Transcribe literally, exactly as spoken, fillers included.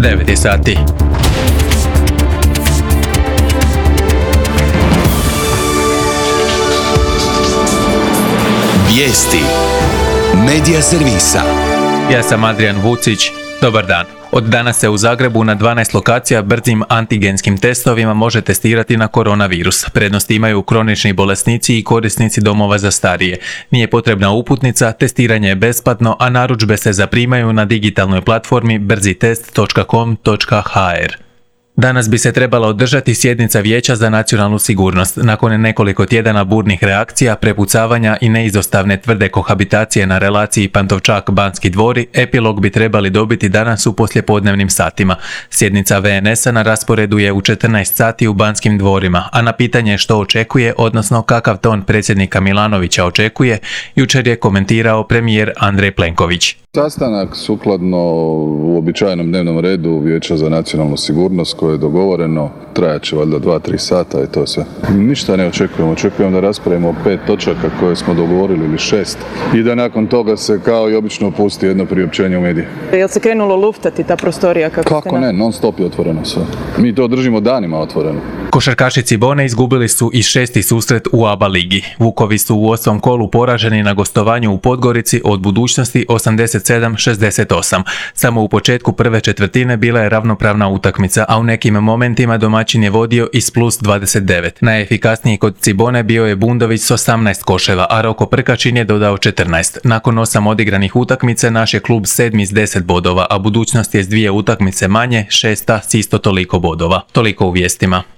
devet je sati. Vijesti Medija servisa. Ja sam Adrian Vucić. Dobar dan. Od danas se u Zagrebu na dvanaest lokacija brzim antigenskim testovima može testirati na koronavirus. Prednost imaju kronični bolesnici i korisnici domova za starije. Nije potrebna uputnica, testiranje je besplatno, a narudžbe se zaprimaju na digitalnoj platformi brzitest točka com točka ha er. Danas bi se trebala održati sjednica Vijeća za nacionalnu sigurnost. Nakon nekoliko tjedana burnih reakcija, prepucavanja i neizostavne tvrde kohabitacije na relaciji Pantovčak-Banski dvori, epilog bi trebali dobiti danas u poslijepodnevnim satima. Sjednica ve en esa na rasporedu je u četrnaest sati u Banskim dvorima, a na pitanje što očekuje, odnosno kakav ton predsjednika Milanovića očekuje, jučer je komentirao premijer Andrej Plenković. Sastanak sukladno uobičajenom dnevnom redu Vijeća za nacionalnu sigurnost koje je dogovoreno, trajat će valjda dva tri sata i to sve. Ništa ne očekujemo, očekujemo da raspravimo pet točaka koje smo dogovorili ili šest i da nakon toga se kao i obično pusti jedno priopćenje u medije. Jel se krenulo luftati ta prostorija? Kako, kako ne, non stop je otvoreno sve. Mi to držimo danima otvoreno. Košarkaši Cibone izgubili su i šesti susret u A B A ligi. Vukovi su u osmom kolu poraženi na gostovanju u Podgorici od Budućnosti osamdeset sedam šezdeset osam. Samo u početku prve četvrtine bila je ravnopravna utakmica, a u nekim momentima domaćin je vodio i s plus dvadeset devet. Najefikasniji kod Cibone bio je Bundović s osamnaest koševa, a Roko Prkačin je dodao četrnaest. Nakon osam odigranih utakmica naš je klub sedmi s deset bodova, a Budućnost je s dvije utakmice manje, šesta s isto toliko bodova. Toliko u vijestima.